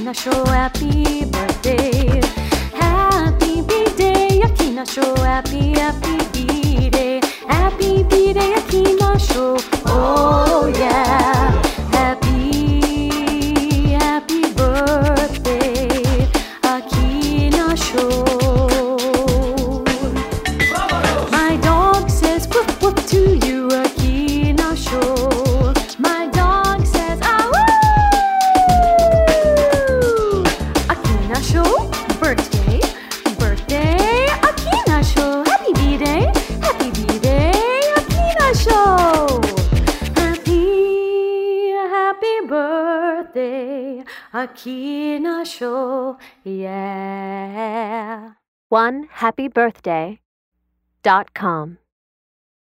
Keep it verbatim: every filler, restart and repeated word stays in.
Akina Show, happy birthday. Happy B-Day, Akina Show, happy, happy B-Day. Happy B-Day, Akina Show, oh yeah. Happy, happy birthday, Akina Show. My dog says whoop whoop to you, Akina Show. My dog says ah woo! Akina Show, birthday, birthday, Akina Show. Happy B-Day, happy B-Day, Akina Show. Happy, happy birthday, Akina Show, yeah. one happy birthday dot com